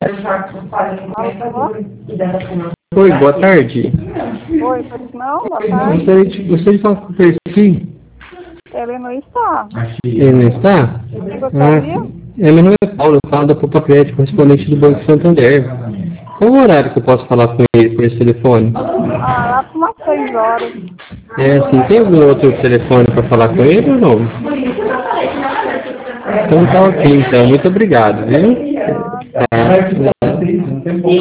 Alô? Oi, boa tarde. Oi, pois não? Boa tarde. Gostaria de falar com o Percy. Ele não está. Ele não está? Quem gostaria? Meu nome é Paulo, eu falo da Poupa Crédito, correspondente do Banco Santander. Qual o horário que eu posso falar com ele por esse telefone? Lá por umas 6 horas. Tem algum outro telefone para falar com ele ou não? Então tá ok, então. Muito obrigado, viu? Nada. Tá.